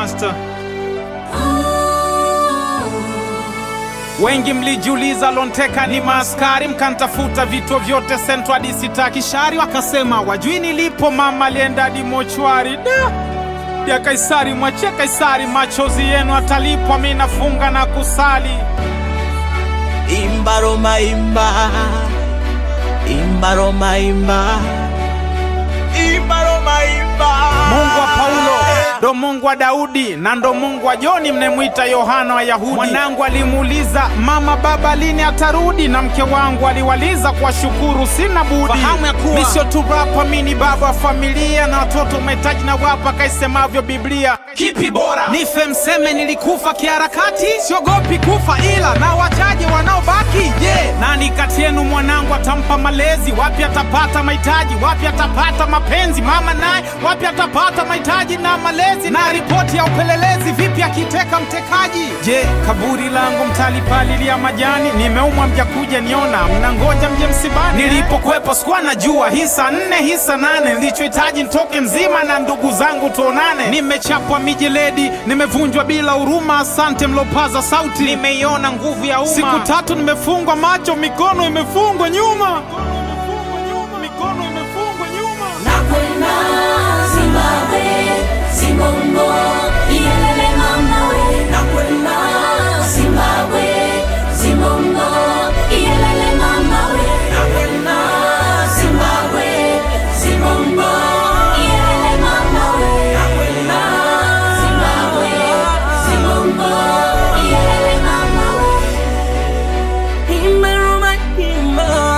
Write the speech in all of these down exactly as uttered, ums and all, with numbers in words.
Master. Wengi mlijiuliza Lonteka ni maaskari, mkantafuta vituo vyote sentro hadi sitaki shari, wakasema wajui nilipo, mama alienda hadi mochwari. Da ya Kaisari, mwachie Kaisari, machozi yenu atalipwa, mimi nafunga na kusali. Imba Roma imba, imba Roma imba, imba Roma imba. Mungu wa Paulo ndo Mungu wa Daudi, na ndo Mungu wa Joni mnemwita Yohana wa Yahudi. Mwanangu alimuuliza mama baba lini atarudi, na mke wangu aliwaliza kwa shukuru sina budi. Fahamu ya kuwa mimi sio tu rapa, mimi ni baba wa familia, na watoto umetaji na wapa kaisemavyo Biblia. Kipi bora nife mseme nilikufa kiharakati, siogopi kufa ila na wachache wanaobaki. Je, yeah. Nani kati yenu mwanangu atampa malezi? Wapi atapata mahitaji? Wapi atapata mapenzi? Mama naye wapi atapata mahitaji na malezi? Na ripoti ya upelelezi vipi akiteka mtekaji? Je, kaburi langu mtalipalilia majani? Nimeumwa mjakuja niona, mnangoja mje msibani. Nilipokwepo sikuwa najua hisa nne hisa nane, nilichohitaji nitoke mzima na ndugu zangu tuonane. Nimechapwa mijeledi, nimevunjwa bila huruma, asante mlopaza sauti, nimeiona nguvu ya umma. Siku tatu nimefungwa macho, mikono imefungwa nyuma, mikono imefungwa nyuma. Nakwenda Zimbabwe, Zimbongo, iyelele mama we. Nakwenda Zimbabwe, Zimbongo, iyelele mama we. Nakwenda Zimbabwe, Zimbongo, iyelele mama we. Nakwenda Zimbabwe, Zimbongo, iyelele mama we. Imba Roma imba.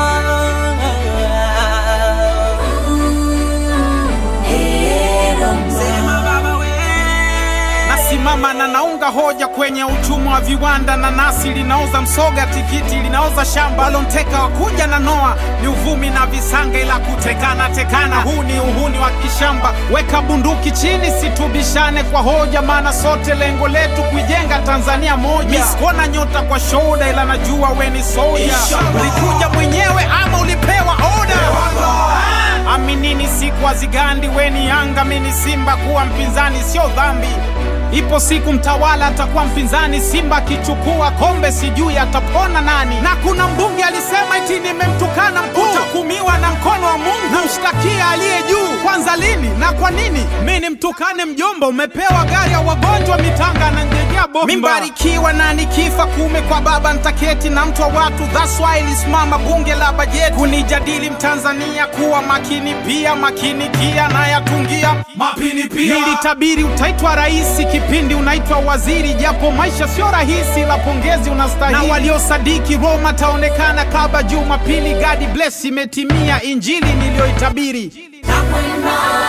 Mama na naunga hoja kwenye uchumi wa viwanda, na nasi linaoza msoga, tikiti linaoza shamba. Lonteka wakuja na noa ni uvumi na visanga, ila kutekana tekana huu ni uhuni wa kishamba. Weka bunduki chini, situbishane kwa hoja, maana sote lengo letu kuijenga Tanzania moja. Miskona nyota kwa shoda, ila najua we ni soja. Ulikuja mwenyewe ama ulipewa oda? Aminini siku wazigandi, we ni Yanga mini Simba, kuwa mpinzani sio dhambi. Ipo siku mtawala atakuwa mpinzani, Simba kichukua kombe sijui atapona nani. Na kuna mbunge alisema eti nimemtukana mkuu, utahukumiwa na mkono wa Mungu, na mshtakia aliye juu. Kwanza lini na kwa nini mimi nimtukane mjomba? Umepewa gari ya wagonjwa mitanga na njejea bomba. Mimbarikiwa na nikifa kume kwa baba nitaketi na mtu wa watu, that's why lisimama bunge la bajeti kunijadili Mtanzania kuwa makini pia makini kia na yatungia mapini pia. Nilitabiri utaitwa rais kipindi unaitwa waziri, japo maisha sio rahisi, la pongezi unastahili. Na waliosadiki Roma taonekana kaba Jumapili. God bless, imetimia injili niliyoitabiri. Nakwenda